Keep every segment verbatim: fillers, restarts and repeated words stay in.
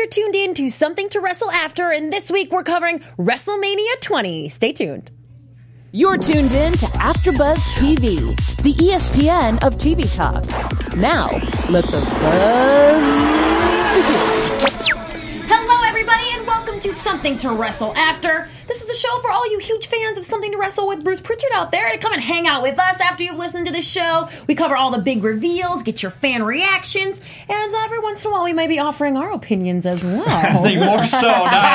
tuned in to Something to Wrestle After, and this week we're covering WrestleMania twenty. Stay tuned. You're tuned in to AfterBuzz T V, the E S P N of T V talk. Now, let the buzz begin. Hello, everybody, and welcome to Something to Wrestle After. This is the show for all you huge fans of Something to Wrestle with Bruce Pritchard out there to come and hang out with us after you've listened to the show. We cover all the big reveals, get your fan reactions, and every once in a while we may be offering our opinions as well. I think more so now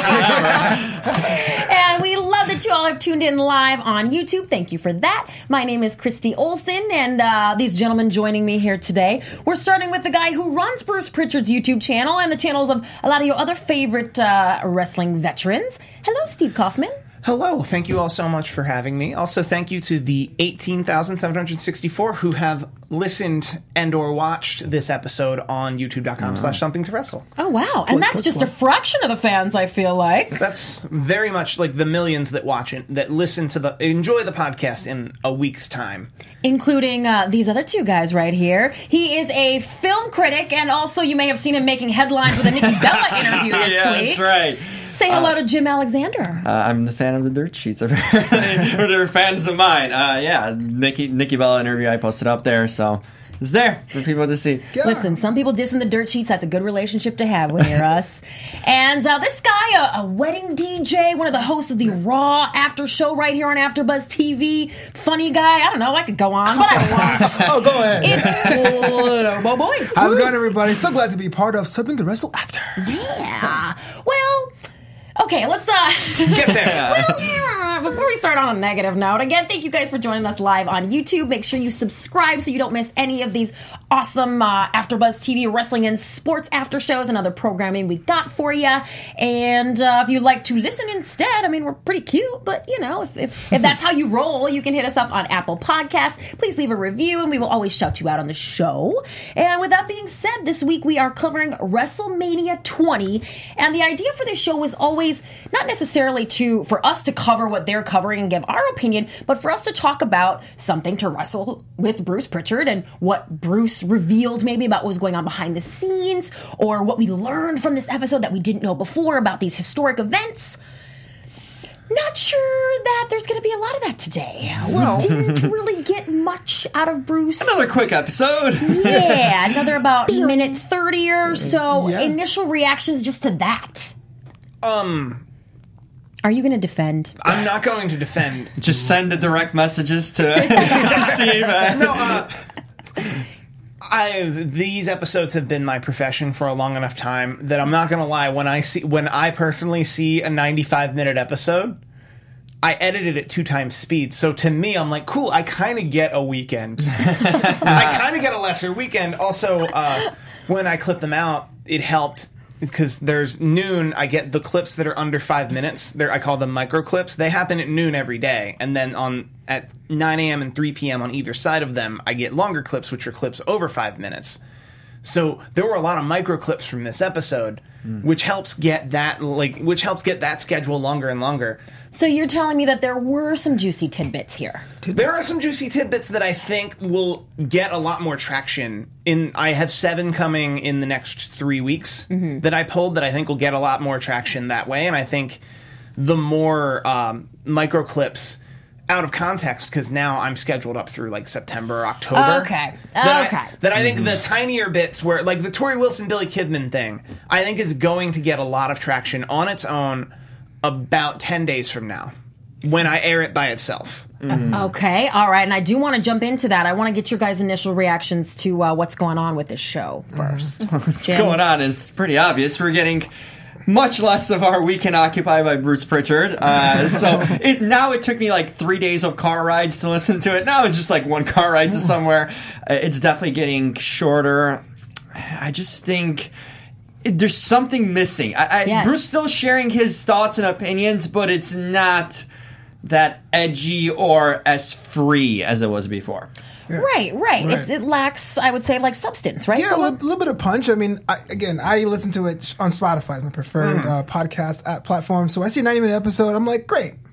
than ever. And we love that you all have tuned in live on YouTube. Thank you for that. My name is Christy Olson, and uh, these gentlemen joining me here today. We're starting with the guy who runs Bruce Pritchard's YouTube channel and the channels of a lot of your other favorite uh, wrestling veterans. Hello, Steve Kaufman. Hello. Thank you all so much for having me. Also, thank you to the eighteen thousand seven hundred sixty-four who have listened and or watched this episode on youtube.com slash something to wrestle. Oh, wow. And that's just a fraction of the fans, I feel like. That's very much like the millions that watch it, that listen to the, enjoy the podcast in a week's time. Including uh, these other two guys right here. He is a film critic, and also you may have seen him making headlines with a Nikki Bella interview this yeah, week. That's right. Say hello uh, to Jim Alexander. Uh, I'm the fan of the dirt sheets. They're fans of mine. Uh, yeah, Nikki Nikki Bella interview I posted up there, so it's there for people to see. Yeah. Listen, some people dissing the dirt sheets. That's a good relationship to have when you're us. And uh, this guy, a, a wedding D J, one of the hosts of the Raw after show right here on AfterBuzz T V. Funny guy. I don't know. I could go on, but I won't. Oh, go ahead. It's Lobo Boys. How's it going, everybody? So glad to be part of Something to Wrestle After. Yeah. Well... Okay, let's uh get there. Well, yeah, before we start on a negative note, again, thank you guys for joining us live on YouTube. Make sure you subscribe so you don't miss any of these awesome uh, AfterBuzz T V wrestling and sports after shows and other programming we got for you. And uh, if you'd like to listen instead, I mean, we're pretty cute, but you know, if, if if that's how you roll, you can hit us up on Apple Podcasts. Please leave a review, and we will always shout you out on the show. And with that being said, this week we are covering WrestleMania twenty, and the idea for this show was always not necessarily to for us to cover what they're covering and give our opinion, but for us to talk about something to wrestle with Bruce Pritchard and what Bruce revealed maybe about what was going on behind the scenes, or what we learned from this episode that we didn't know before about these historic events. Not sure that there's going to be a lot of that today. Well, we didn't really get much out of Bruce. Another quick episode. Yeah, another about minute thirty or so. Yeah. Initial reactions just to that. Um, Are you going to defend? I'm not going to defend. Just send the direct messages to Steve. No, uh, I these episodes have been my profession for a long enough time that I'm not going to lie. When I see, when I personally see a ninety-five minute episode, I edited it two times speed. So to me, I'm like, cool. I kind of get a weekend. I kind of get a lesser weekend. Also, uh, when I clip them out, it helped. Because there's noon, I get the clips that are under five minutes. They're, I call them micro clips. They happen at noon every day, and then on at nine a.m. and three p.m. on either side of them, I get longer clips, which are clips over five minutes. So there were a lot of micro clips from this episode, mm. which helps get that like which helps get that schedule longer and longer. So you're telling me that there were some juicy tidbits here. Tidbits. There are some juicy tidbits that I think will get a lot more traction. In I have seven coming in the next three weeks mm-hmm. that I pulled that I think will get a lot more traction that way. And I think the more um, micro clips out of context, because now I'm scheduled up through like September or October. Oh, okay. That okay. I, that I think mm-hmm. the tinier bits where, like the Tori Wilson, Billy Kidman thing, I think is going to get a lot of traction on its own about ten days from now, when I air it by itself. Mm-hmm. Okay, all right, and I do want to jump into that. I want to get your guys' initial reactions to uh, what's going on with this show first. What's Jim? going on is pretty obvious. We're getting much less of our weekend occupied by Bruce Pritchard. Uh, so it, now it took me like three days of car rides to listen to it. Now it's just like one car ride to somewhere. Uh, it's definitely getting shorter. I just think there's something missing. I, I, yes. Bruce still sharing his thoughts and opinions, but it's not that edgy or as free as it was before. Yeah. Right, right. right. It's, it lacks, I would say, like substance, right? Yeah, a little, little bit of punch. I mean, I, again, I listen to it on Spotify, it's my preferred mm. uh, podcast app platform. So I see a ninety minute episode. I'm like, great.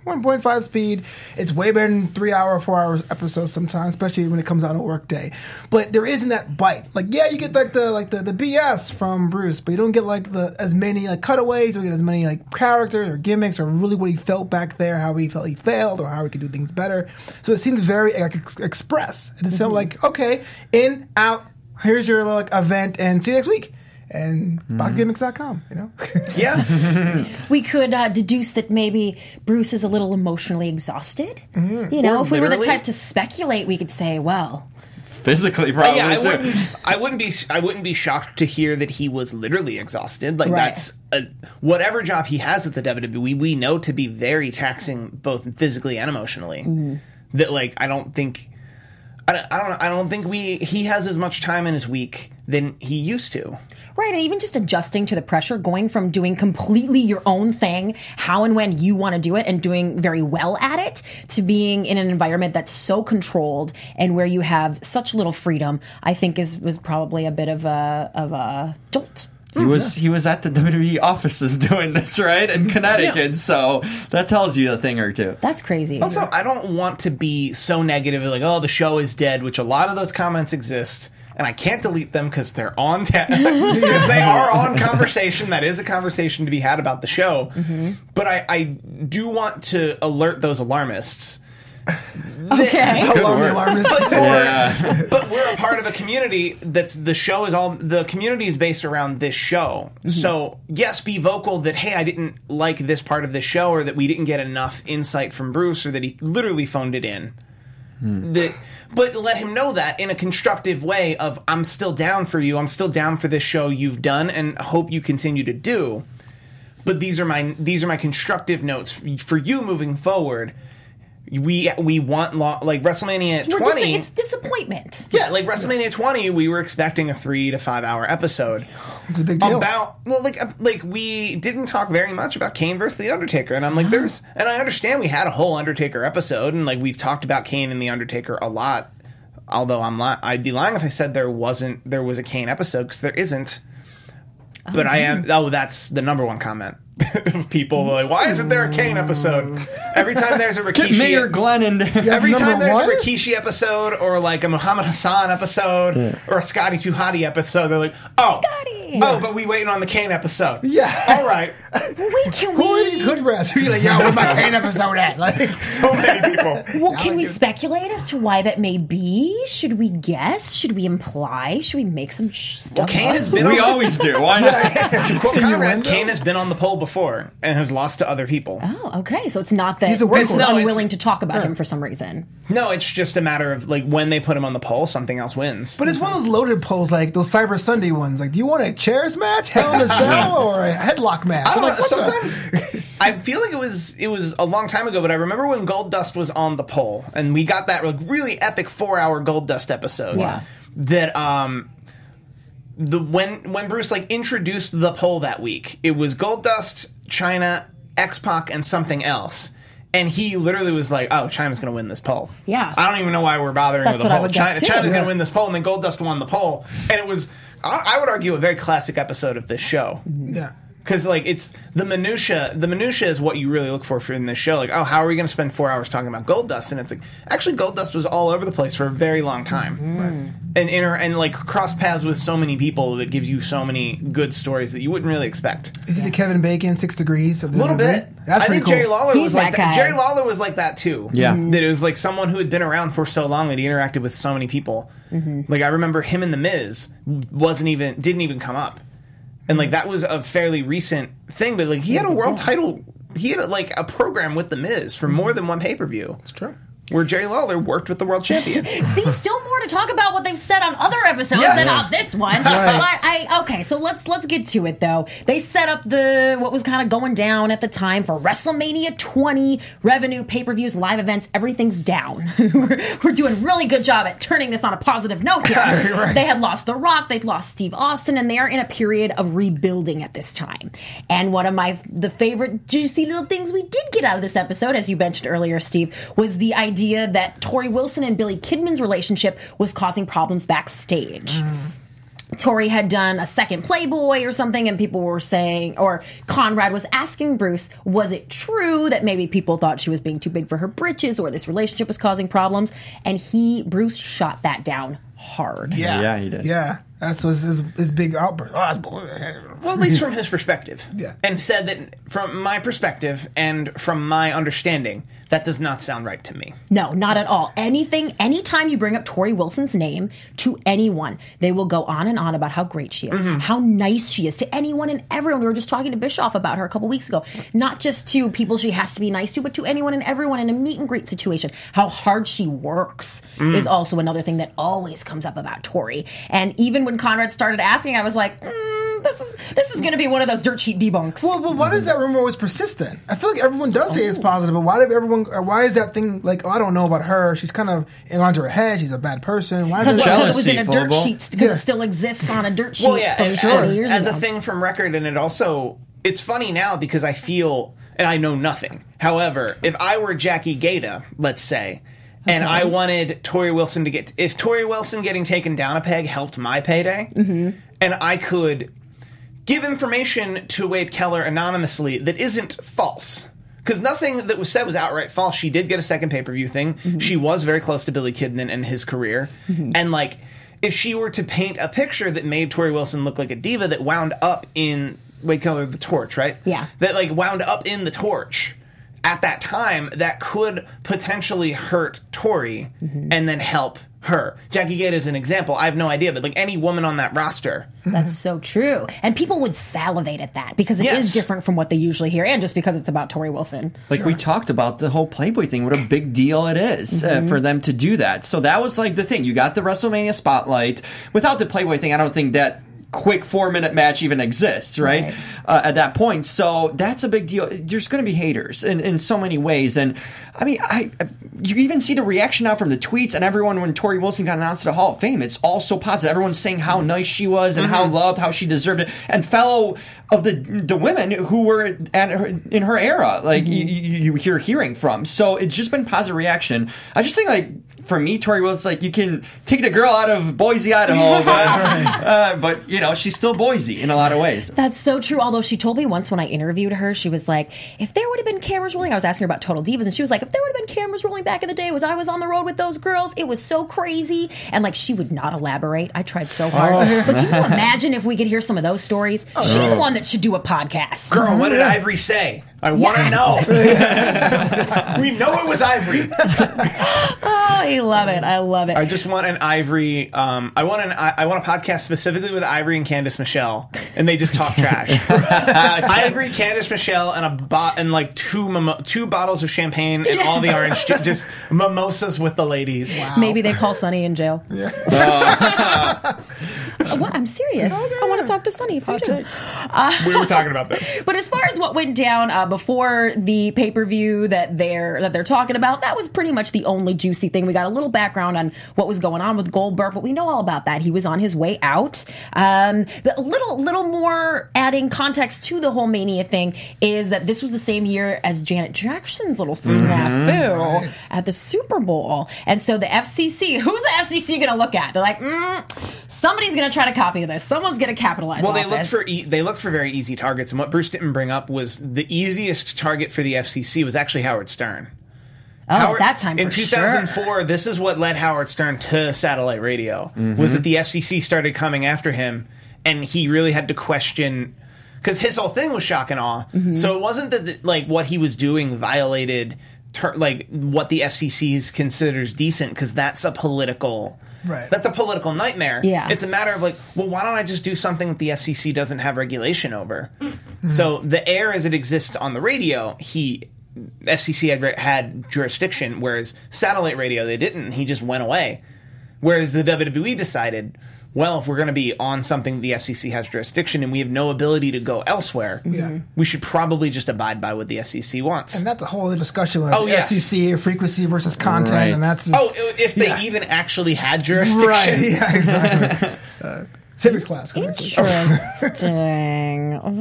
one point five speed. It's way better than three hour, four hours episodes sometimes, especially when it comes out on a work day. But there isn't that bite. Like, yeah, you get like the like the, the B S from Bruce, but you don't get like the as many like cutaways, you don't get as many like characters or gimmicks or really what he felt back there, how he felt he failed or how he could do things better. So it seems very like ex- express. It just felt like, okay, in, out, here's your like event, and see you next week. And mm. box gimmicks dot com, you know? Yeah. We could uh, deduce that maybe Bruce is a little emotionally exhausted. Mm-hmm. You know, Or if we were the literally. type to speculate, we could say, well, Physically, probably, yeah, I too. wouldn't. I wouldn't be. I wouldn't be shocked to hear that he was literally exhausted. Like Right. that's a, whatever job he has at the W W E. We know to be very taxing, both physically and emotionally. Mm-hmm. That like I don't think. I don't. I don't. I don't think we. He has as much time in his week than he used to. right, and even just adjusting to the pressure, going from doing completely your own thing, how and when you want to do it, and doing very well at it, to being in an environment that's so controlled and where you have such little freedom, I think is was probably a bit of a of a jolt. He was he was at the W W E offices doing this, right, in Connecticut. Yeah. So that tells you a thing or two. That's crazy. Also, I don't want to be so negative, like, oh, the show is dead, which a lot of those comments exist, and I can't delete them because they're on, ta- because they are on conversation. That is a conversation to be had about the show. Mm-hmm. But I, I do want to alert those alarmists. Okay. Alarm the word. alarmist. Yeah. But we're a part of a community that's the show is all the community is based around this show. Mm-hmm. So yes, be vocal that hey, I didn't like this part of the show, or that we didn't get enough insight from Bruce, or that he literally phoned it in. Hmm. That, but let him know that in a constructive way of I'm still down for you. I'm still down for this show you've done, and hope you continue to do. But these are my these are my constructive notes for you moving forward. We we want lo- like WrestleMania We're twenty. dis- it's disappointment. Yeah, like WrestleMania twenty, we were expecting a three to five hour episode It's a big deal. about well, like uh, like we didn't talk very much about Kane versus the Undertaker, and I'm like, there's, and I understand we had a whole Undertaker episode, and like we've talked about Kane and the Undertaker a lot. Although I'm li- I'd be lying if I said there wasn't there was a Kane episode, because there isn't. But I am. Oh, that's the number one comment of people like, why isn't there a Kane episode? Every time there's a Get Rikishi, Mayor Glenn in there. every Number time there's one? a Rikishi episode or like a Muhammad Hassan episode or a Scotty Too Hotty episode, they're like, oh, Scotty! oh, but we waiting on the Kane episode. Yeah. all right. Wait, can Who are we? these hood rats? Who are you like, yo, where's my Kane episode at? Like, So many people. Well, can we speculate as to why that may be? Should we guess? Should we imply? Should we make some sh- stuff Well, Kane up? has been We on, always do. Why not? to quote Can you Conrad, win, though? Kane has been on the pole before and has lost to other people. Oh, okay. So it's not that He's a Bruce workhorse. is No, it's- unwilling to talk about him for some reason. No, it's just a matter of like when they put him on the pole, something else wins. but it's one of those loaded polls, like those Cyber Sunday ones. Like, do you want a chairs match, Hell in a Cell, or a headlock match? I don't I'm know. like, what the- Sometimes I feel like it was it was a long time ago, but I remember when Goldust was on the pole, and we got that like really epic four hour Goldust episode. Yeah. That um the when when Bruce like introduced the pole that week, it was Goldust, China, X-Pac, and something else. And he literally was like, "Oh, China's going to win this poll." Yeah. I don't even know why we're bothering That's with the what I poll. would guess, China, too. China's going Yeah. to win this poll, and then Goldust won the poll, and it was, I, I would argue, a very classic episode of this show. Yeah. Because like it's the minutia. The minutia is what you really look for for in this show. Like, oh, how are we going to spend four hours talking about Goldust? And it's like actually, Goldust was all over the place for a very long time, and inter and like cross paths with so many people that gives you so many good stories that you wouldn't really expect. Is it the Kevin Bacon Six Degrees? A little bit. That's I pretty think cool. Jerry Lawler He's was like that that. guy. Jerry Lawler was like that too. Yeah. That it was like someone who had been around for so long that he interacted with so many people. Like I remember him and The Miz wasn't even didn't even come up. And like that was a fairly recent thing, but like he had a world title, he had a, like a program with The Miz for more than one pay per view. It's true. Where Jerry Lawler worked with the world champion. See, still more to talk about what they've said on other episodes Yes. than on this one. But I okay, so let's let's get to it though. They set up the what was kind of going down at the time for WrestleMania twenty revenue, pay-per-views, live events. Everything's down. we're, we're doing a really good job at turning this on a positive note here. Right. They had lost The Rock, they'd lost Steve Austin, and they are in a period of rebuilding at this time. And one of my the favorite juicy little things we did get out of this episode, as you mentioned earlier, Steve, was the idea that Tori Wilson and Billy Kidman's relationship was causing problems backstage. Tori had done a second Playboy or something, and people were saying, or Conrad was asking Bruce, was it true that maybe people thought she was being too big for her britches, or this relationship was causing problems? And he, Bruce, shot that down hard. Yeah, Yeah, he did. Yeah, that's was his, his big outburst. Well, at least from his perspective. Yeah. And said that from my perspective and from my understanding, that does not sound right to me. No, not at all. Anything, anytime you bring up Tori Wilson's name to anyone, they will go on and on about how great she is, Mm-hmm. how nice she is to anyone and everyone. We were just talking to Bischoff about her a couple weeks ago. Not just to people she has to be nice to, but to anyone and everyone in a meet and greet situation. How hard she works Mm. is also another thing that always comes up about Tori. And even when Conrad started asking, I was like, mm, this is this is going to be one of those dirt sheet debunks. Well, well, why does that rumor always persist then? I feel like everyone does say it's positive, but why did everyone? Or why is that thing like? Oh, I don't know about her. She's kind of in onto her head. She's a bad person. Why Because does it that? was in a Jealousy, dirt Fogle. sheet, because Yeah. it still exists on a dirt sheet Well, yeah, for as, sure. as, years as a ago. thing from record, and it also, it's funny now because I feel, and I know nothing. However, if I were Jackie Gaeta, let's say, and I wanted Tori Wilson to get, if Tori Wilson getting taken down a peg helped my payday, and I could give information to Wade Keller anonymously that isn't false. Because nothing that was said was outright false. She did get a second pay-per-view thing. Mm-hmm. She was very close to Billy Kidman and his career. Mm-hmm. And, like, if she were to paint a picture that made Tori Wilson look like a diva that wound up in Wade Keller, the Torch, right? Yeah. That, like, wound up in the Torch at that time, that could potentially hurt Tori Mm-hmm. and then help her. Jackie Gaeta is an example. I have no idea, but, like, any woman on that roster... That's so true. And people would salivate at that because it is Yes. different from what they usually hear, and just because it's about Tori Wilson. Like we talked about the whole Playboy thing, what a big deal it is, uh, for them to do that. So that was like the thing. You got the WrestleMania spotlight. Without the Playboy thing, I don't think that quick four minute match even exists, right? Right. Uh, at that point. So that's a big deal. There's going to be haters in, in so many ways. And I mean, I you even see the reaction now from the tweets and everyone when Tori Wilson got announced to the Hall of Fame. It's all so positive. Everyone's saying how nice she was and how loved, how she deserved it. And fellow of the the women who were at her, in her era, like you, you, you hear hearing from. So it's just been positive reaction. I just think like, for me, Tori Wilson's like, you can take the girl out of Boise, Idaho, but, uh, but you know, she's still Boise in a lot of ways. That's so true. Although she told me once when I interviewed her, she was like, if there would have been cameras rolling, I was asking her about Total Divas, and she was like, if there would have been cameras rolling back in the day when I was on the road with those girls, it was so crazy. And like, she would not elaborate. I tried so hard. Oh. But can you imagine if we could hear some of those stories? She's one that should do a podcast. Girl, what did Ivory say? I want to Yes. know. We know it was Ivory. Oh, I love it. I love it. I just want an Ivory. Um, I want an. I, I want a podcast specifically with Ivory and Candice Michelle, and they just talk trash. Ivory, Candice Michelle, and a bot and like two mimo- two bottles of champagne and all the orange, ju- just mimosas with the ladies. Maybe they call Sonny in jail. Yeah. What? I'm serious. I want to talk to Sonny. If you do. We were talking about this. But as far as what went down uh, before the pay per view that they're that they're talking about, that was pretty much the only juicy thing. We got a little background on what was going on with Goldberg, but we know all about that. He was on his way out. Um, the little little more adding context to the whole Mania thing is that this was the same year as Janet Jackson's little snafu at the Super Bowl, and so the F C C. Who's the F C C going to look at? They're like, mm, somebody's going to try to copy this. Someone's going to capitalize. Well, off they looked this. for e- they looked for very easy targets, and what Bruce didn't bring up was the easiest target for the F C C was actually Howard Stern. Oh, Howard, at that time, in for two thousand four, sure. this is what led Howard Stern to satellite radio. Was that the F C C started coming after him, and he really had to question because his whole thing was shock and awe. Mm-hmm. So it wasn't that the, like what he was doing violated ter- like what the F C C considers decent because that's a political. Right. That's a political nightmare. Yeah. It's a matter of like, well, why don't I just do something that the F C C doesn't have regulation over? So the air as it exists on the radio, he F C C had had jurisdiction, whereas satellite radio they didn't. He just went away. Whereas the W W E decided, well, if we're going to be on something the F C C has jurisdiction and we have no ability to go elsewhere, Yeah. we should probably just abide by what the F C C wants. And that's a whole other discussion with Oh, yes. F C C, frequency versus content, Right. and that's just, oh, if they yeah. even actually had jurisdiction. right, yeah, exactly. uh, civics class. Interesting. Very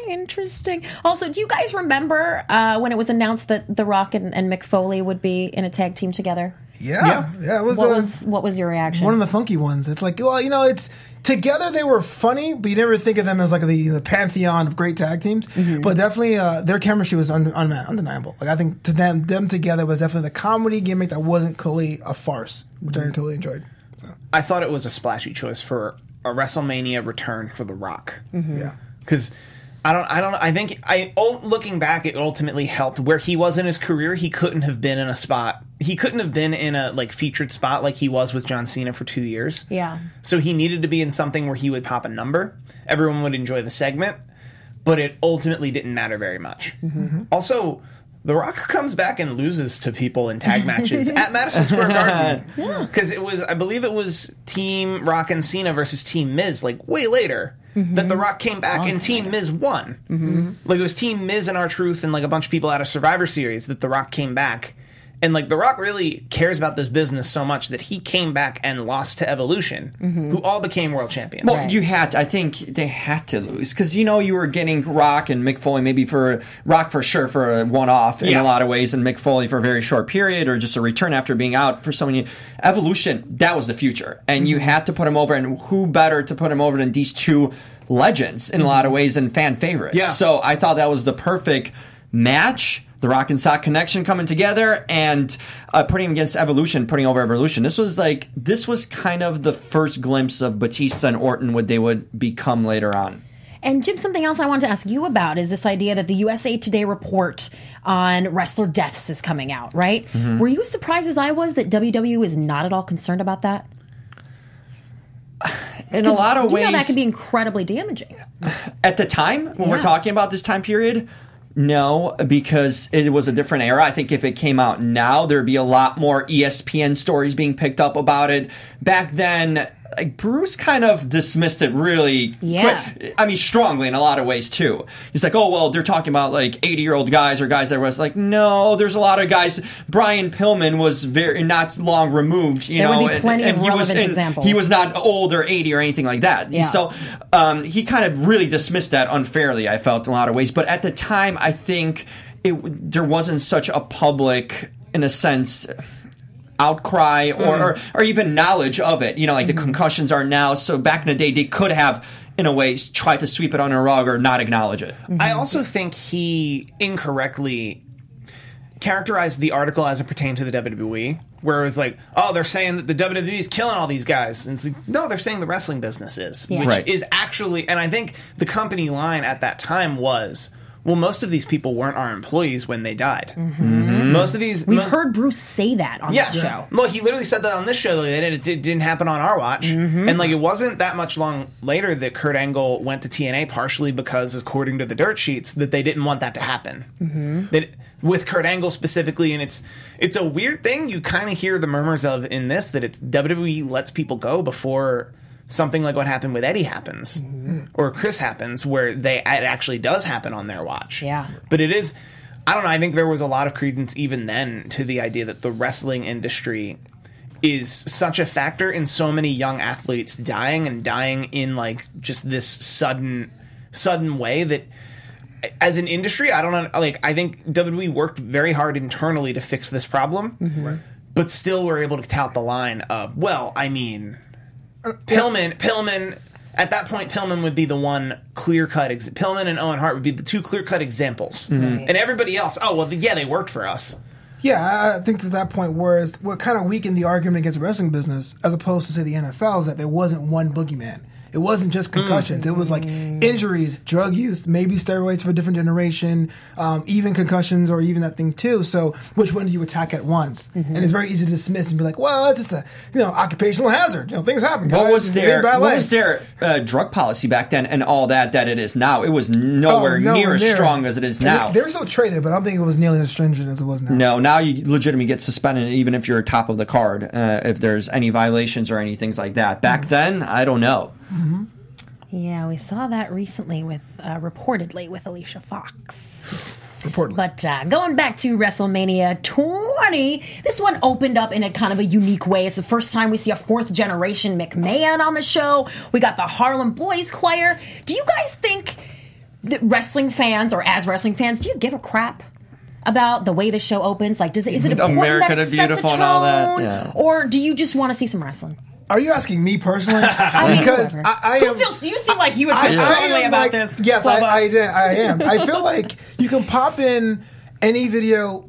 interesting. Also, do you guys remember uh, when it was announced that The Rock and, and Mick Foley would be in a tag team together? Yeah, yeah, yeah it was. What uh, was what was your reaction? One of the funky ones. It's like, well, you know, it's together they were funny, but you never think of them as like the, the pantheon of great tag teams. Mm-hmm. But definitely, uh, their chemistry was un- un- undeniable. Like I think to them, them together was definitely the comedy gimmick that wasn't clearly a farce, which mm-hmm. I totally enjoyed. So. I thought it was a splashy choice for a WrestleMania return for The Rock. Mm-hmm. Yeah, because. I don't. I don't. I think. I looking back, it ultimately helped where he was in his career. He couldn't have been in a spot. He couldn't have been in a like featured spot like he was with John Cena for two years. Yeah. So he needed to be in something where he would pop a number. Everyone would enjoy the segment, but it ultimately didn't matter very much. Mm-hmm. Also, The Rock comes back and loses to people in tag matches at Madison Square Garden because yeah. it was. I believe it was Team Rock and Cena versus Team Miz. Like way later. Mm-hmm. That The Rock came back oh, and Team Miz won. Mm-hmm. Like, it was Team Miz and R-Truth and, like, a bunch of people out of Survivor Series that The Rock came back. And, like, The Rock really cares about this business so much that he came back and lost to Evolution, mm-hmm. who all became world champions. Well, right. you had to, I think they had to lose because, you know, you were getting Rock and Mick Foley maybe for, Rock for sure for a one-off in yeah. a lot of ways, and Mick Foley for a very short period or just a return after being out for so many. Evolution, that was the future. And mm-hmm. you had to put him over, and who better to put him over than these two legends in a lot of ways and fan favorites. Yeah. So I thought that was the perfect match. The Rock and Sock connection coming together and uh, putting him against Evolution, putting over Evolution. This was like, this was kind of the first glimpse of Batista and Orton, what they would become later on. And Jim, something else I wanted to ask you about is this idea that the U S A Today report on wrestler deaths is coming out, right? Mm-hmm. Were you as surprised as I was that W W E is not at all concerned about that? In a lot of you ways, know that could be incredibly damaging. At the time, when yeah. we're talking about this time period, no, because it was a different era. I think if it came out now, there'd be a lot more E S P N stories being picked up about it. Back then, like Bruce kind of dismissed it really yeah. quick. I mean, strongly in a lot of ways, too. He's like, oh, well, they're talking about like eighty-year-old guys or guys that was like, no, there's a lot of guys. Brian Pillman was very not long removed, you there know. There would be plenty and, and of he relevant was, examples. He was not old or eighty or anything like that. Yeah. So um, he kind of really dismissed that unfairly, I felt, in a lot of ways. But at the time, I think it, there wasn't such a public, in a sense, outcry or, mm. or or even knowledge of it. You know, like mm. the concussions are now. So back in the day, they could have, in a way, tried to sweep it under a rug or not acknowledge it. Mm-hmm. I also think he incorrectly characterized the article as it pertained to the W W E, where it was like, oh, they're saying that the W W E is killing all these guys. And it's like, no, they're saying the wrestling business is, yeah. which right. is actually, and I think the company line at that time was, well, most of these people weren't our employees when they died. Mm-hmm. Most of these... We've most, heard Bruce say that on yes. this show. Look, he literally said that on this show, that it, it didn't happen on our watch. Mm-hmm. And like, it wasn't that much long later that Kurt Angle went to T N A, partially because, according to the dirt sheets, that they didn't want that to happen. Mm-hmm. That with Kurt Angle specifically, and it's it's a weird thing. You kind of hear the murmurs of in this, that it's W W E lets people go before something like what happened with Eddie happens, mm-hmm. or Chris happens, where they it actually does happen on their watch. Yeah. But it is, I don't know, I think there was a lot of credence even then to the idea that the wrestling industry is such a factor in so many young athletes dying and dying in like just this sudden sudden way that as an industry, I don't know, like I think W W E worked very hard internally to fix this problem, mm-hmm. right. but still were able to tout the line of, well, I mean, Pillman, Pillman, at that point, Pillman would be the one clear-cut, ex- Pillman and Owen Hart would be the two clear-cut examples. Mm-hmm. And everybody else, oh, well, yeah, they worked for us. Yeah, I think to that point, whereas what kind of weakened the argument against the wrestling business, as opposed to, say, the N F L, is that there wasn't one boogeyman. It wasn't just concussions. Mm. It was like injuries, drug use, maybe steroids for a different generation, um, even concussions or even that thing too. So which one do you attack at once? Mm-hmm. And it's very easy to dismiss and be like, well, it's just a you know occupational hazard. You know, things happen. Guys. What was their what what was their uh, drug policy back then and all that that it is now? It was nowhere, oh, nowhere near as near. strong as it is now. They, they were still traded, but I don't think it was nearly as stringent as it was now. No, now you legitimately get suspended even if you're top of the card, uh, if there's any violations or any things like that. Back mm-hmm. then, I don't know. Mm-hmm. Yeah, we saw that recently with, uh, reportedly, with Alicia Fox. Reportedly. But uh, going back to WrestleMania twenty, this one opened up in a kind of a unique way. It's the first time we see a fourth generation McMahon on the show. We got the Harlem Boys Choir. Do you guys think the wrestling fans, or as wrestling fans, do you give a crap about the way the show opens? Like, does it, is it important America that it the sets a Beautiful tone, and all that? Yeah. or do you just want to see some wrestling? Are you asking me personally? mean, Because whoever. I, I Who am. feels, you seem like you would I- feel I strongly am about like- this. Yes, I, Bubba. I, did, I am. I feel like you can pop in any video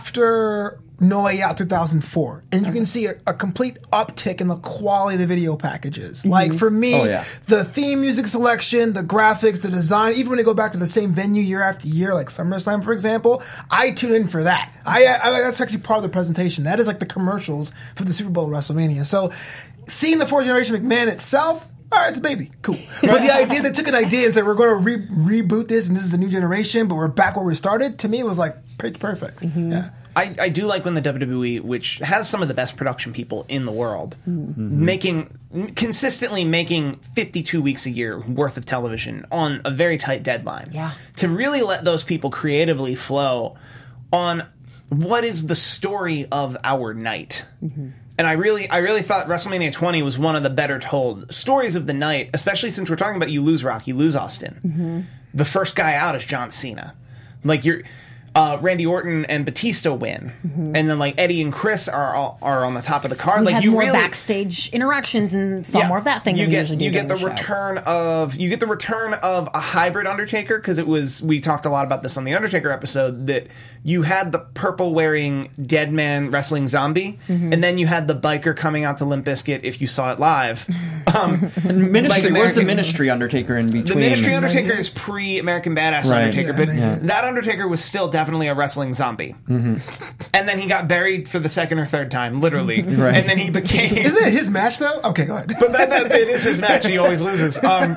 after No Way Out two thousand four, and you can see a, a complete uptick in the quality of the video packages. Like for me, Oh, yeah. the theme music selection, the graphics, the design, even when they go back to the same venue year after year, like SummerSlam, for example, I tune in for that. I, I that's actually part of the presentation. That is like the commercials for the Super Bowl WrestleMania. So seeing the fourth generation McMahon itself, all right, it's a baby. Cool. But the idea, they took an idea and said, we're going to re- reboot this, and this is a new generation, but we're back where we started. To me, it was like, it's perfect. Mm-hmm. Yeah. I, I do like when the W W E, which has some of the best production people in the world, Mm-hmm. making consistently making fifty-two weeks a year worth of television on a very tight deadline. Yeah. To really let those people creatively flow on what is the story of our night. Mm-hmm. And I really, I really thought WrestleMania twenty was one of the better told stories of the night, especially since we're talking about you lose Rock, you lose Austin. Mm-hmm. The first guy out is John Cena. Like you're, uh, Randy Orton and Batista win, Mm-hmm. and then like Eddie and Chris are all, are on the top of the card. We like had you more really backstage interactions and saw yeah, more of that thing You than we get usually do you get the, during the show. return of you get the return of a hybrid Undertaker, because it was we talked a lot about this on the Undertaker episode, that you had the purple wearing dead man wrestling zombie, Mm-hmm. and then you had the biker coming out to Limp Bizkit if you saw it live. Um, Ministry. like Where's the American- Ministry Undertaker in between? The Ministry Undertaker is pre American Badass Right. Undertaker, Yeah, but yeah. that Undertaker was still definitely a wrestling zombie. Mm-hmm. And then he got buried for the second or third time, literally. Right. And then he became. Isn't it his match, though? Okay, go ahead. But that, that, it is his match. He always loses. Um,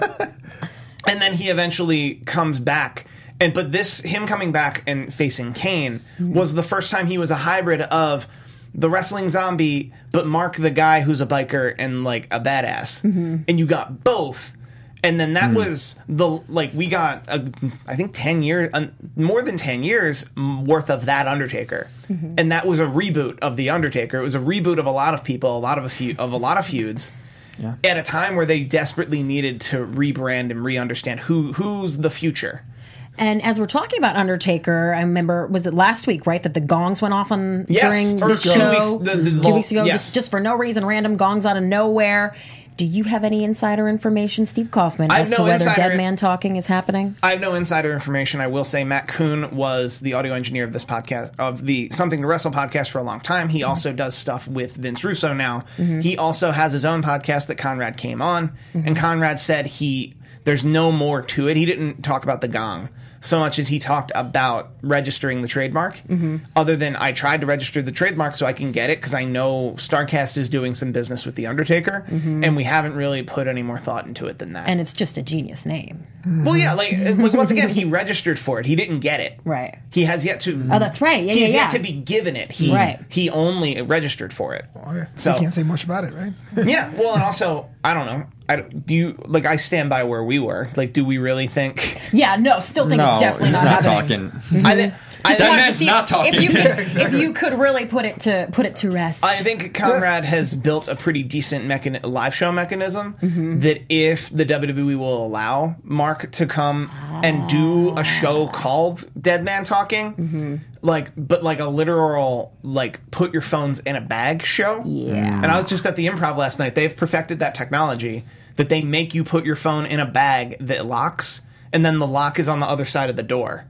and then he eventually comes back. And but this him coming back and facing Kane was the first time he was a hybrid of the wrestling zombie, but Mark the guy who's a biker and like a badass. And you got both. And then that was the like we got a, I think ten years, uh, more than ten years worth of that Undertaker, and that was a reboot of the Undertaker. It was a reboot of a lot of people, a lot of a few of a lot of feuds, Yeah. at a time where they desperately needed to rebrand and re-understand who who's the future. And as we're talking about Undertaker, I remember, was it last week, right, that the gongs went off on Yes, during or the two show? weeks- the- the- two well, weeks ago, yes. just, just for no reason, random gongs out of nowhere. Do you have any insider information, Steve Kaufman, I have as to no whether insider- Dead Man Talking is happening? I have no insider information. I will say Matt Kuhn was the audio engineer of this podcast, of the Something to Wrestle podcast for a long time. He also does stuff with Vince Russo now. He also has his own podcast that Conrad came on, and Conrad said he there's no more to it. He didn't talk about the gong so much as he talked about registering the trademark. Other than I tried to register the trademark so I can get it because I know StarCast is doing some business with The Undertaker, and we haven't really put any more thought into it than that. And it's just a genius name. Well, yeah, like, like once again, he registered for it. He didn't get it. Right. He has yet to. Oh, that's right. Yeah, He's yeah, yet yeah. to be given it. He Right. he only registered for it. Oh, yeah. So- you can't say much about it, right? Yeah. Well, and also, I don't know. I don't- do you like? I stand by where we were. Like, do we really think? Yeah, no, still think No, it's definitely he's not, not happening. talking. I think. I Just That think, wanted to man's see not talking. If you, could, Yeah, if you could really put it to put it to rest. I think Conrad has built a pretty decent mechan- live show mechanism that if the W W E will allow Mark to come and do a show called Dead Man Talking, like, but like a literal, like, put your phones in a bag show. Yeah. And I was just at the Improv last night. They've perfected that technology that they make you put your phone in a bag that locks, and then the lock is on the other side of the door.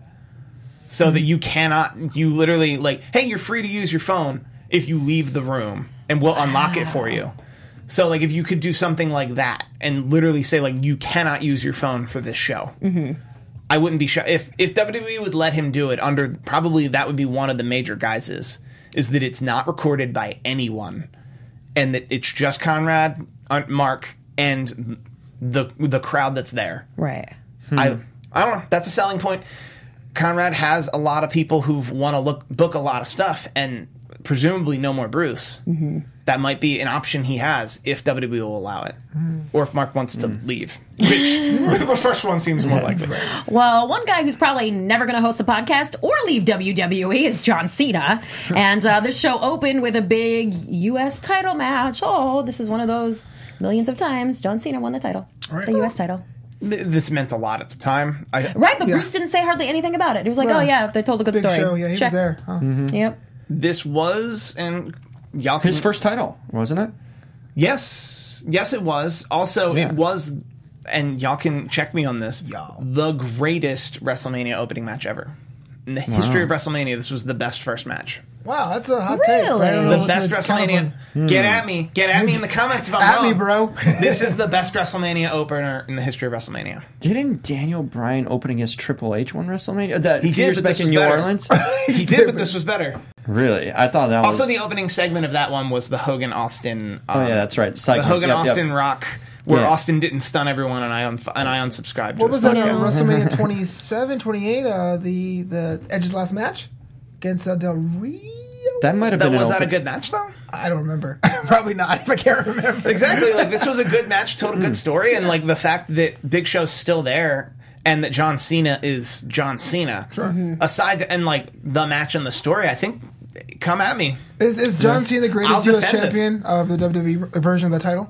So that you cannot, you literally, like, hey, you're free to use your phone if you leave the room, and we'll unlock it for you. So, like, if you could do something like that and literally say, like, you cannot use your phone for this show, mm-hmm. I wouldn't be shocked. If, if W W E would let him do it under, probably that would be one of the major guises, is that it's not recorded by anyone, and that it's just Conrad, uh, Mark, and the the crowd that's there. right. I I don't know. That's a selling point. Conrad has a lot of people who want to look book a lot of stuff, and presumably no more Bruce. Mm-hmm. That might be an option he has if W W E will allow it, mm. or if Mark wants to mm. leave. Which the first one seems more likely. Well, one guy who's probably never going to host a podcast or leave W W E is John Cena. And uh, this show opened with a big U S title match. Oh, this is one of those millions of times John Cena won the title, Right. the U S title. th- this meant a lot at the time. I, Right, but Yeah. Bruce didn't say hardly anything about it. He was like, Right. oh, yeah, they told a good Big story. show. Yeah, he Check. was there. Huh? Yep. This was, and y'all can, His first title, wasn't it? Yes, yes, it was. Also, Yeah. it was, and y'all can check me on this. Y'all. The greatest WrestleMania opening match ever in the history of WrestleMania. This was the best first match. Wow, that's a hot take. Really? I don't know The what best to WrestleMania. count Get at me. Get at me in the comments if I'm At wrong. me, bro. This is the best WrestleMania opener in the history of WrestleMania. Didn't Daniel Bryan opening his Triple H one WrestleMania? That He few did, years but back this in was New better. Orleans? He did, but this was better. Really? I thought that was... Also, the opening segment of that one was the Hogan Austin. Um, Oh, yeah, that's right. The Segment. Hogan Yep, yep. Austin Rock, where Yeah. Austin didn't stun everyone, and I un- and I unsubscribed. What to was his that? Uh, podcast. WrestleMania twenty-seven, twenty-eight, uh, the the Edge's last match against uh, Del Rio. That might have That, been was an that a open- good match though? I don't remember. Probably not. If I can't remember. Exactly. Like this was a good match, told a good story, and like the fact that Big Show's still there and that John Cena is John Cena. Sure. Aside and like the match and the story, I think. Come at me. Is is John Cena the I'll greatest U S defend champion of the W W E version of that title?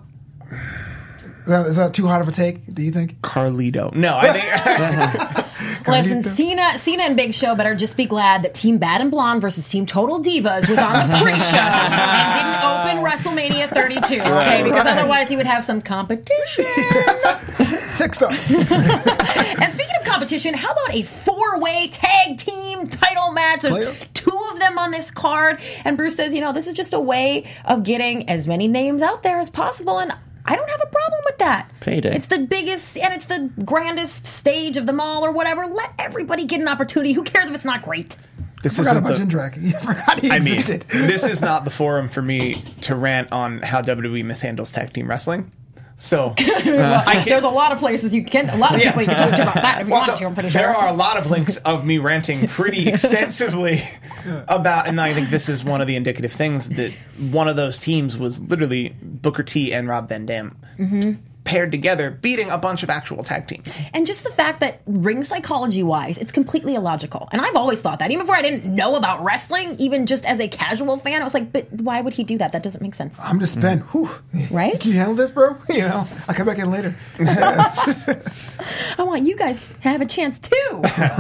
Is that, is that too hot of a take? Do you think? Carlito. No, I think. Listen, Cena, Cena and Big Show better just be glad that Team Bad and Blonde versus Team Total Divas was on the pre-show and didn't open WrestleMania thirty-two, okay? Because Right. otherwise he would have some competition. Six stars. And speaking of competition, how about a four-way tag team title match? There's Player. two of them on this card, and Bruce says, you know, this is just a way of getting as many names out there as possible, and I don't have a problem with that. Payday. It's the biggest and it's the grandest stage of them all or whatever. Let everybody get an opportunity. Who cares if it's not great? This Forgot isn't about the- Jindrak. You forgot he I mean, existed. this is not the forum for me to rant on how W W E mishandles tag team wrestling. So, I can, There's a lot of places you can, a lot of Yeah. people you can talk to about that if you also, want to, I'm pretty sure. there are a lot of links of me ranting pretty extensively about, and I think this is one of the indicative things that one of those teams was literally Booker T and Rob Van Dam. Mm-hmm. Paired together, beating a bunch of actual tag teams. And just the fact that ring psychology wise, it's completely illogical. And I've always thought that. Even before I didn't know about wrestling, even just as a casual fan, I was like, but why would he do that? That doesn't make sense. I'm just spent. Whew. Right? Can you handle this, bro? You know, I'll come back in later. I want you guys to have a chance too.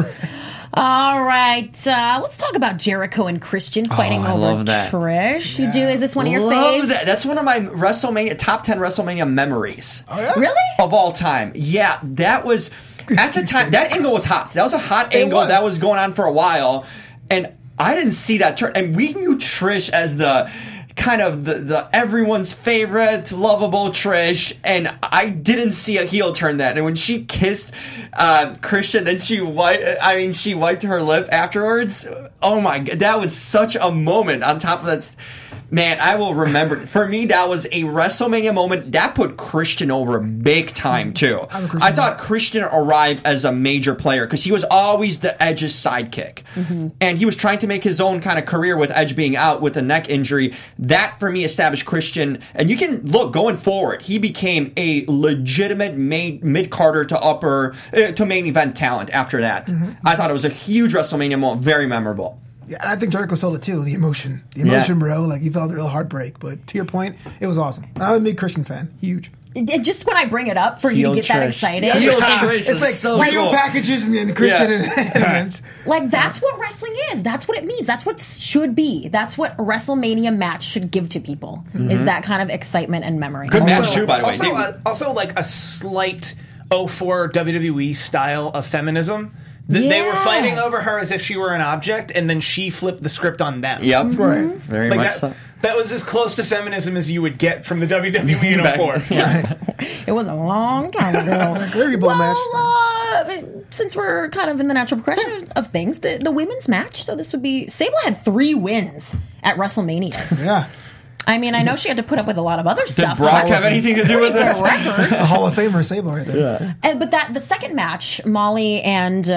All right, uh, let's talk about Jericho and Christian fighting I over love that. Trish. You do? Is this one of your Love faves? that. That's one of my WrestleMania top ten WrestleMania memories Oh, yeah? Really? of all time. Yeah, that was at the time. That angle was hot. That was a hot angle was. that was going on for a while, and I didn't see that turn. And we knew Trish as the kind of the, the everyone's favorite, lovable Trish, and I didn't see a heel turn that. And when she kissed uh, Christian, and she wiped, I mean, she wiped her lip afterwards. Oh my god, that was such a moment. On top of that, man, I will remember. For me, that was a WrestleMania moment that put Christian over big time too. I'm a Christian I thought Christian arrived as a major player because he was always the Edge's sidekick, and he was trying to make his own kind of career with Edge being out with a neck injury. That for me established Christian, and you can look going forward. He became a legitimate mid Carter to upper uh, to main event talent after that. I thought it was a huge WrestleMania moment, very memorable. Yeah, and I think Jericho sold it too. The emotion, the emotion, bro. Like you felt a real heartbreak. But to your point, it was awesome. And I'm a big Christian fan. Huge. It- just when I bring it up for you Heel to get that Trish. excited, Heel like, Trish It's is like so radio cool. packages and, and Christian Yeah. and, and like that's what wrestling is. That's what it means. That's what should be. That's what a WrestleMania match should give to people. Is that kind of excitement and memory. Good match Also- too, by the way. Also, They- uh, also like a slight oh four W W E style of feminism. Th- They were Yeah. fighting over her as if she were an object, and then she flipped the script on them. Yep, right. very Like much that, so. that was as close to feminism as you would get from the W W E in oh four. It was a long time ago. Gravy bowl well, uh, since we're kind of in the natural progression of things, the, the women's match. So this would be Sable had three wins at WrestleManias. yeah, I mean, I know she had to put up with a lot of other Did stuff. Brock but have anything to do with pretty this? good record. a Hall of Famer Sable right there. And, but that the second match, Molly and uh,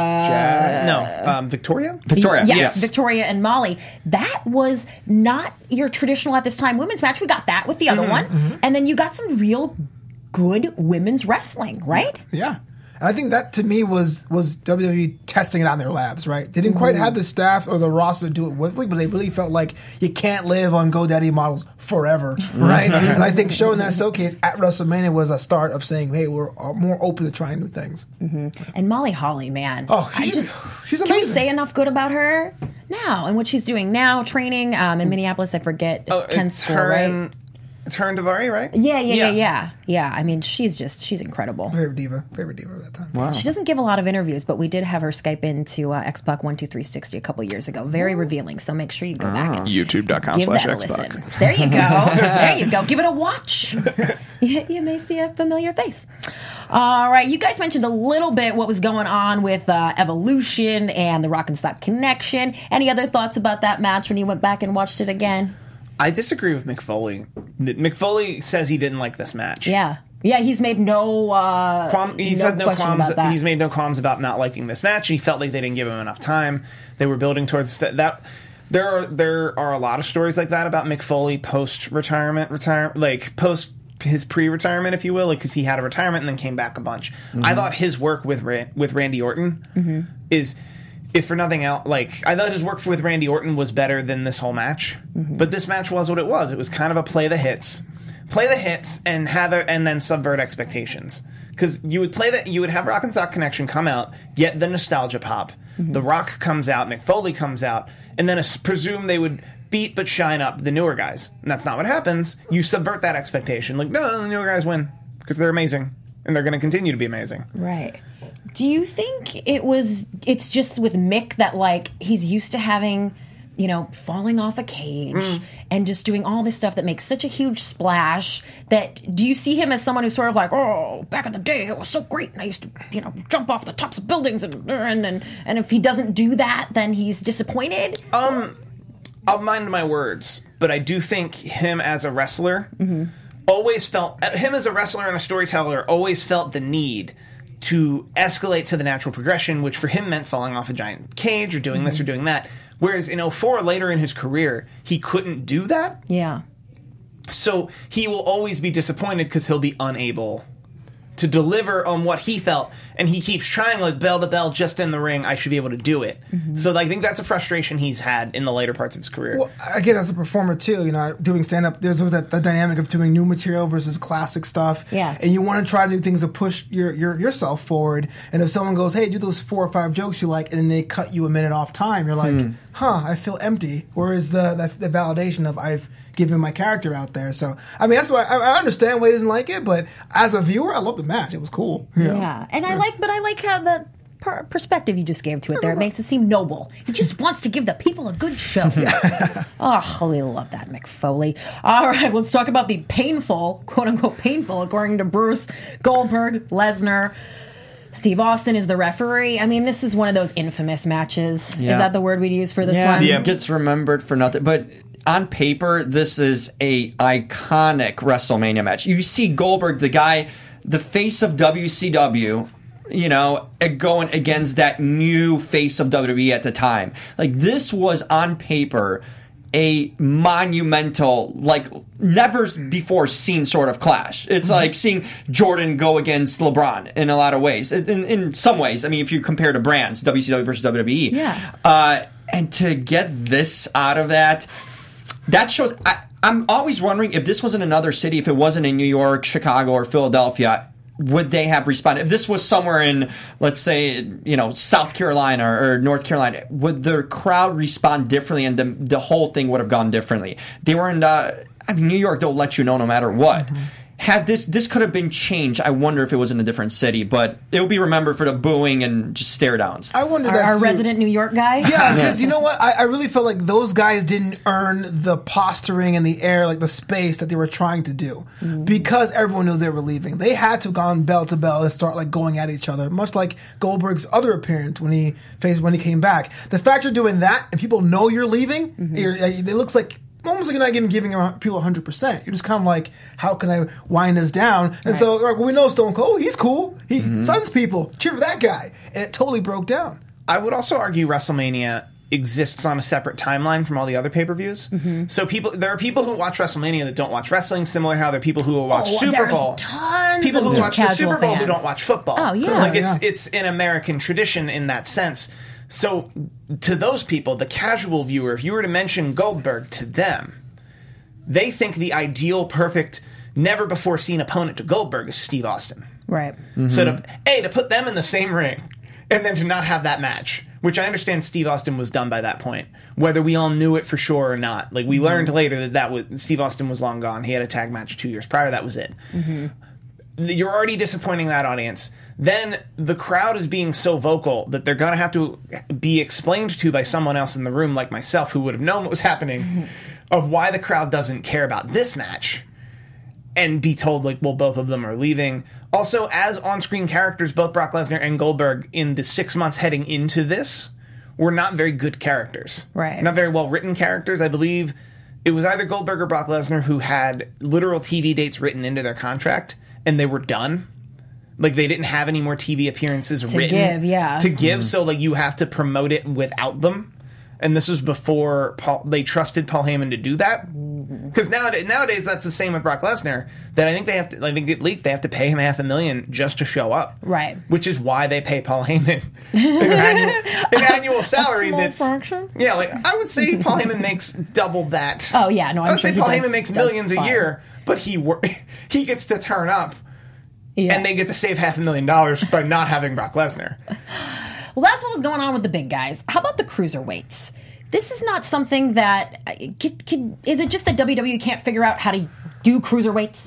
Uh, no, um, Victoria? Victoria, yes, yes. Victoria and Molly. That was not your traditional at this time women's match. We got that with the other one, and then you got some real good women's wrestling, right? Yeah. And I think that to me was was W W E testing it out in their labs, right? They didn't quite have the staff or the roster to do it with, but they really felt like you can't live on GoDaddy models forever, right? And I think showing that showcase at WrestleMania was a start of saying, hey, we're more open to trying new things. Mm-hmm. And Molly Holly, man. Oh, I she's, just she's can we amazing. say enough good about her now and what she's doing now, training um, in Minneapolis. I forget Oh, Ken's it's school, her right? and it's her and Davari, right? Yeah, yeah, yeah, Yeah. yeah, yeah. I mean, she's just she's incredible. Favorite diva, favorite diva at that time. Wow. She doesn't give a lot of interviews, but we did have her Skype into uh, X Buck one two three sixty a couple years ago. Very revealing. So make sure you go back and YouTube.com give slash that a listen. Xbuck. There you go. There you go. Give it a watch. you, you may see a familiar face. All right. You guys mentioned a little bit what was going on with uh, Evolution and the Rock and Sock Connection. Any other thoughts about that match when you went back and watched it again? I disagree with McFoley. McFoley says he didn't like this match. Yeah. Yeah, he's made no uh, Qualm, he no said no question qualms. about that. He's made no qualms about not liking this match. He felt like they didn't give him enough time. They were building towards th- that. There are there are a lot of stories like that about McFoley post retirement, retire like post his pre retirement, if you will, because like, he had a retirement and then came back a bunch. Mm-hmm. I thought his work with Ra- with Randy Orton mm-hmm. is. If for nothing else, like, I thought his work with Randy Orton was better than this whole match. Mm-hmm. But this match was what it was. It was kind of a play the hits. Play the hits and have it, and then subvert expectations. Because you would play that, you would have Rock and Sock Connection come out, get the nostalgia pop. Mm-hmm. The Rock comes out, McFoley comes out, and then as- presume they would beat but shine up the newer guys. And that's not what happens. You subvert that expectation. Like, no, the newer guys win. Because they're amazing. And they're going to continue to be amazing. Right. Do you think it was, it's just with Mick that, like, he's used to having, you know, falling off a cage mm. and just doing all this stuff that makes such a huge splash that, do you see him as someone who's sort of like, oh, back in the day, it was so great, and I used to, you know, jump off the tops of buildings, and and and, and if he doesn't do that, then he's disappointed? Um, I'll mind my words, but I do think him as a wrestler mm-hmm. always felt, him as a wrestler and a storyteller always felt the need to escalate to the natural progression, which for him meant falling off a giant cage or doing mm-hmm. this or doing that. Whereas in oh four, later in his career, he couldn't do that. Yeah. So he will always be disappointed because he'll be unable to deliver on what he felt, and he keeps trying, like, bell to bell, just in the ring, I should be able to do it. Mm-hmm. So I think that's a frustration he's had in the later parts of his career. Well, again, as a performer, too, you know, doing stand-up, there's always that the dynamic of doing new material versus classic stuff. Yeah. And you want to try new things to push your, your yourself forward. And if someone goes, hey, do those four or five jokes you like, and then they cut you a minute off time, you're like, hmm. huh, I feel empty. Whereas the, the, the validation of I've given my character out there. So, I mean, that's why I, I understand why he doesn't like it, but as a viewer, I love the match. It was cool. Yeah. yeah. And I like, but I like how the per- perspective you just gave to it there. It makes it seem noble. He just wants to give the people a good show. Oh, we love that, McFoley. All right, let's talk about the painful, quote unquote painful, according to Bruce, Goldberg, Lesnar. Steve Austin is the referee. I mean, this is one of those infamous matches. Yeah. Is that the word we'd use for this yeah, one? Yeah, it gets remembered for nothing. But on paper, this is a iconic WrestleMania match. You see Goldberg, the guy, the face of W C W, you know, going against that new face of W W E at the time. Like, this was on paper a monumental, like, never before seen sort of clash. It's mm-hmm. like seeing Jordan go against LeBron in a lot of ways. In, in some ways, I mean, if you compare to brands, W C W versus W W E. Yeah. Uh, and to get this out of that, that shows... I, I'm always wondering if this was in another city, if it wasn't in New York, Chicago, or Philadelphia, would they have responded? If this was somewhere in, let's say, you know, South Carolina or North Carolina, would the crowd respond differently, and the, the whole thing would have gone differently? They were in, uh, I mean, New York, they'll let you know no matter what. Mm-hmm. Had this, this could have been changed. I wonder if it was in a different city, but it will be remembered for the booing and just stare downs. I wonder our, that our too. resident New York guy. Yeah, because you know what? I, I really felt like those guys didn't earn the posturing and the air, like the space that they were trying to do, mm-hmm. because everyone knew they were leaving. They had to have gone bell to bell and start like going at each other, much like Goldberg's other appearance when he faced when he came back. The fact you're doing that and people know you're leaving, mm-hmm. you're, it looks like. Almost like you're not even giving people one hundred percent. You're just kind of like, how can I wind this down? And right. so like, we know Stone Cold, he's cool. He mm-hmm. sons people. Cheer for that guy. And it totally broke down. I would also argue WrestleMania exists on a separate timeline from all the other pay-per-views. Mm-hmm. So people, there are people who watch WrestleMania that don't watch wrestling, similar to how there are people who will watch Oh, Super there's Bowl. tons People of who just watch the casual Super Bowl who fans. don't watch football. Oh, yeah. Like it's Yeah. it's an American tradition in that sense. So to those people, the casual viewer, if you were to mention Goldberg to them, they think the ideal, perfect, never before seen opponent to Goldberg is Steve Austin. Right. So to a to put them in the same ring and then to not have that match, which I understand Steve Austin was done by that point, whether we all knew it for sure or not. Like we mm-hmm. learned later that that was Steve Austin was long gone. He had a tag match two years prior. That was it. Mm-hmm. You're already disappointing that audience. Then the crowd is being so vocal that they're going to have to be explained to by someone else in the room, like myself, who would have known what was happening, mm-hmm. of why the crowd doesn't care about this match. And be told, like, well, both of them are leaving. Also, as on-screen characters, both Brock Lesnar and Goldberg, in the six months heading into this, were not very good characters. Right. Not very well-written characters. I believe it was either Goldberg or Brock Lesnar who had literal T V dates written into their contract, and they were done. Like, they didn't have any more T V appearances To written. give, yeah. To give, Mm-hmm. so, like, you have to promote it without them. And this was before Paul, they trusted Paul Heyman to do that. Because nowadays, nowadays, that's the same with Brock Lesnar. That I think they have to, like, get leaked. They have to pay him half a million just to show up. Right. Which is why they pay Paul Heyman an, annual, an annual salary. small That's fraction? yeah. Like I would say, Paul Heyman makes double that. Oh, yeah, no, I'm I would sure say he Paul does- Heyman makes does millions a fine. year, but he wor- he gets to turn up, Yeah. and they get to save half a million dollars by not having Brock Lesnar. Well, that's what was going on with the big guys. How about the cruiserweights? This is not something that uh, could, could, is it just that W W E can't figure out how to do cruiserweights?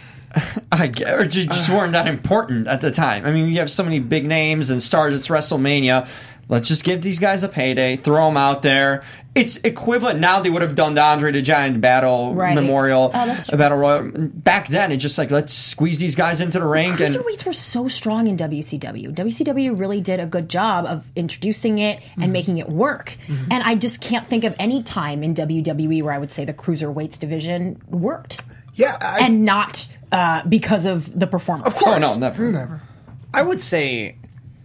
I get, or just, just weren't that important at the time. I mean, you have so many big names and stars. It's WrestleMania. Let's just give these guys a payday, throw them out there. It's equivalent now. They would have done the Andre the Giant Battle Right. Memorial, Oh, that's true. Battle Royal. Back then, it's just like let's squeeze these guys into the ring. And Cruiserweights were so strong in W C W. W C W really did a good job of introducing it and Mm-hmm. making it work. Mm-hmm. And I just can't think of any time in W W E where I would say the cruiserweights division worked. Yeah, I, And not uh, because of the performance. Of course. oh no, never. never. I would say,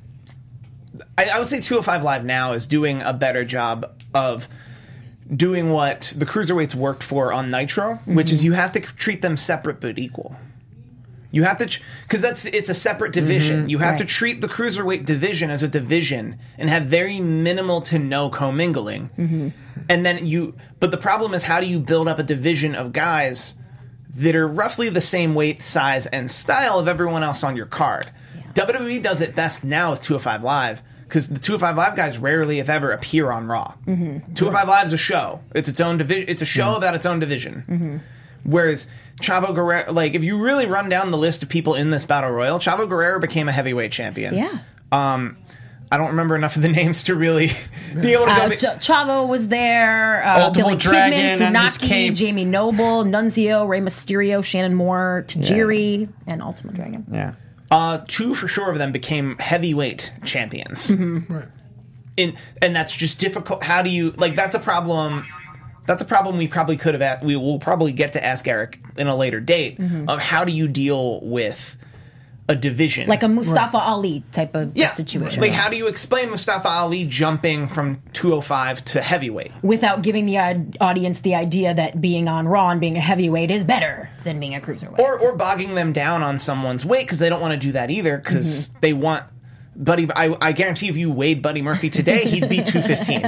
I, I would say two oh five Live now is doing a better job of doing what the cruiserweights worked for on Nitro, mm-hmm. which is you have to treat them separate but equal. You have to, because that's it's a separate division. Mm-hmm. You have Right. to treat the cruiserweight division as a division and have very minimal to no commingling. Mm-hmm. And then you, but the problem is, how do you build up a division of guys that are roughly the same weight, size, and style of everyone else on your card? Yeah. W W E does it best now with two oh five Live. Because the two oh five Live guys rarely, if ever, appear on Raw. Mm-hmm. two oh five Live is a show. It's its own division. It's a show mm-hmm. about its own division. Mm-hmm. Whereas Chavo Guerrero, like if you really run down the list of people in this battle royal, Chavo Guerrero became a heavyweight champion. Yeah. Um, I don't remember enough of the names to really be able to Uh, go. Ch- Chavo was there. Uh, Ultimate Billy Dragon Kidman, and his Funaki, cape. Jamie Noble, Nunzio, Rey Mysterio, Shannon Moore, Tajiri, and Ultimate Dragon. Yeah. Uh, two for sure of them became heavyweight champions. Mm-hmm. Right. In, and that's just difficult. How do you like? That's a problem. That's a problem we probably could have. At, we will probably get to ask Eric in a later date Mm-hmm. of how do you deal with a division Like a Mustafa Ali type of yeah. situation. Like how do you explain Mustafa Ali jumping from two oh five to heavyweight? Without giving the uh, audience the idea that being on Raw and being a heavyweight is better than being a cruiserweight. Or or bogging them down on someone's weight because they don't want to do that either because Mm-hmm. they want. Buddy, I, I guarantee if you weighed Buddy Murphy today, he'd be two fifteen.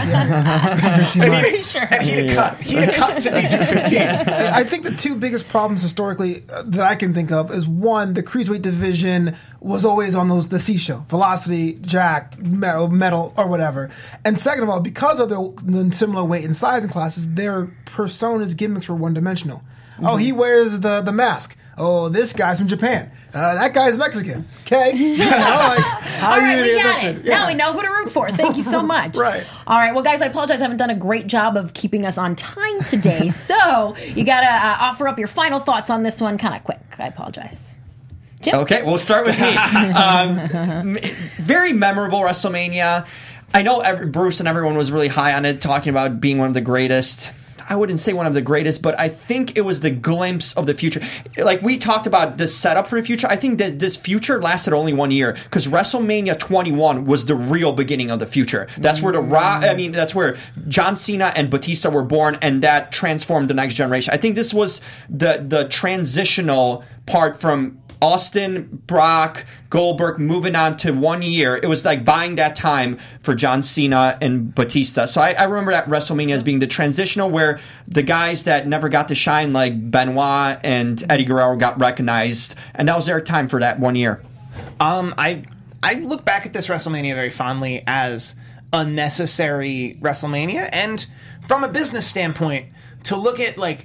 and he'd, sure. and he'd have cut. He'd have cut to be two fifteen. I think the two biggest problems historically uh, that I can think of is one, the cruiserweight division was always on those the C show, Velocity, Jacked, Metal, Metal, or whatever. And second of all, because of their the similar weight and size and classes, their personas gimmicks were one dimensional. Mm-hmm. Oh, he wears the the mask. Oh, this guy's from Japan. Uh, that guy's Mexican. Okay, you know, like how All right, you we got listen. it. Yeah. Now we know who to root for. Thank you so much. Right. All right. Well, guys, I apologize. I haven't done a great job of keeping us on time today. So you got to uh, offer up your final thoughts on this one kind of quick. I apologize. Jim? Okay, we'll start with me. um, very memorable WrestleMania. I know every, Bruce and everyone was really high on it, talking about being one of the greatest. I wouldn't say one of the greatest, but I think it was the glimpse of the future. Like we talked about the setup for the future. I think that this future lasted only one year because WrestleMania twenty-one was the real beginning of the future. That's where the Rock, I mean, that's where John Cena and Batista were born, and that transformed the next generation. I think this was the the transitional part from Austin, Brock, Goldberg moving on to one year. It was like buying that time for John Cena and Batista. So I, I remember that WrestleMania as being the transitional where the guys that never got to shine like Benoit and Eddie Guerrero got recognized. And that was their time for that one year. Um, I I look back at this WrestleMania very fondly as a necessary WrestleMania. And from a business standpoint, to look at like,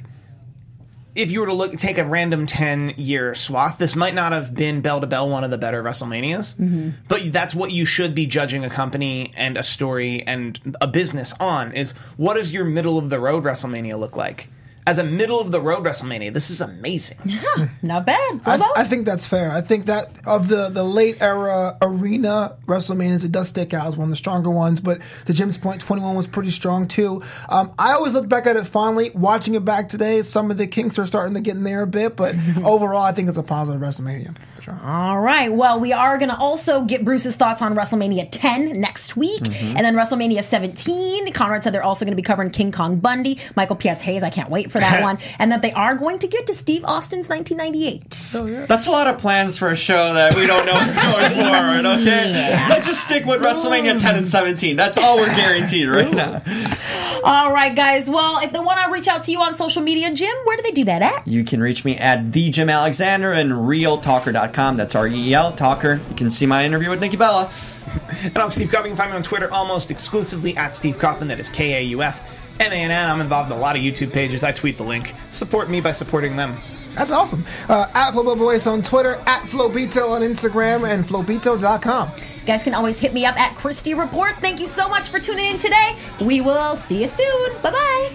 if you were to look, take a random ten-year swath, this might not have been bell-to-bell one of the better WrestleManias, mm-hmm. but that's what you should be judging a company and a story and a business on, is what does your middle-of-the-road WrestleMania look like? As a middle-of-the-road WrestleMania, this is amazing. Yeah, not bad. I, I think that's fair. I think that of the, the late-era arena WrestleManias, it does stick out as one of the stronger ones, but to Jim's point, twenty-one was pretty strong, too. Um, I always look back at it fondly. Watching it back today, some of the kinks are starting to get in there a bit, but overall, I think it's a positive WrestleMania. Sure. All right. Well, we are going to also get Bruce's thoughts on WrestleMania ten next week. Mm-hmm. And then WrestleMania seventeen. Conrad said they're also going to be covering King Kong Bundy. Michael P S. Hayes, I can't wait for that one. And that they are going to get to Steve Austin's nineteen ninety-eight. Oh, yeah. That's a lot of plans for a show that we don't know what's going forward, okay? Yeah. Let's just stick with WrestleMania ten and seventeen. That's all we're guaranteed right now. All right, guys. Well, if they want to reach out to you on social media, Jim, where do they do that at? You can reach me at the Jim Alexander and real talker dot com. That's R E E L, Talker. You can see my interview with Nikki Bella. And I'm Steve Kaufman. You can find me on Twitter almost exclusively at Steve Kaufman. That is K A U F M A N N. I'm involved in a lot of YouTube pages. I tweet the link. Support me by supporting them. That's awesome. Uh, at Flobo Voice on Twitter, at Flobito on Instagram, and Flobito dot com. You guys can always hit me up at Christy Reports. Thank you so much for tuning in today. We will see you soon. Bye-bye.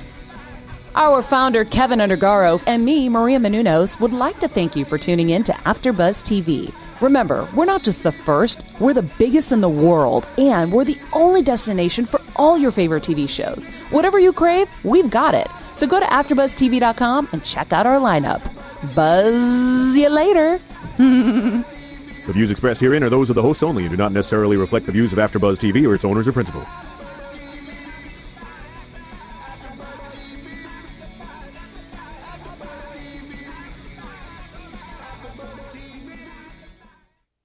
Our founder, Kevin Undergaro, and me, Maria Menounos, would like to thank you for tuning in to AfterBuzz T V. Remember, we're not just the first, we're the biggest in the world, and we're the only destination for all your favorite T V shows. Whatever you crave, we've got it. So go to after buzz T V dot com and check out our lineup. Buzz you later. The views expressed herein are those of the hosts only and do not necessarily reflect the views of AfterBuzz T V or its owners or principal.